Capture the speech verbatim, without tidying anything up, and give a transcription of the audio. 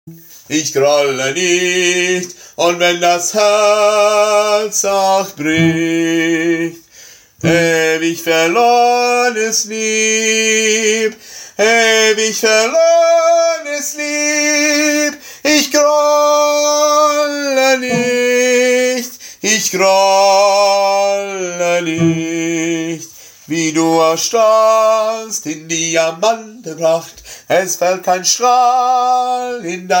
Ich grolle nicht, und wenn das Herz auch bricht, ewig verlorenes Lieb, ewig verlorenes Lieb, ich grolle nicht, ich grolle nicht, wie du erstrahlst in Diamantenpracht, es fällt kein Strahl in dein